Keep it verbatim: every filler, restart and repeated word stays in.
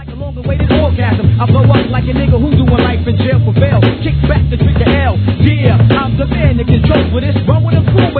like a long-awaited orgasm. I blow up like a nigga who doing life in jail for bail. Kick back the trigger L. Yeah, I'm the man that controls with this. Run with a crew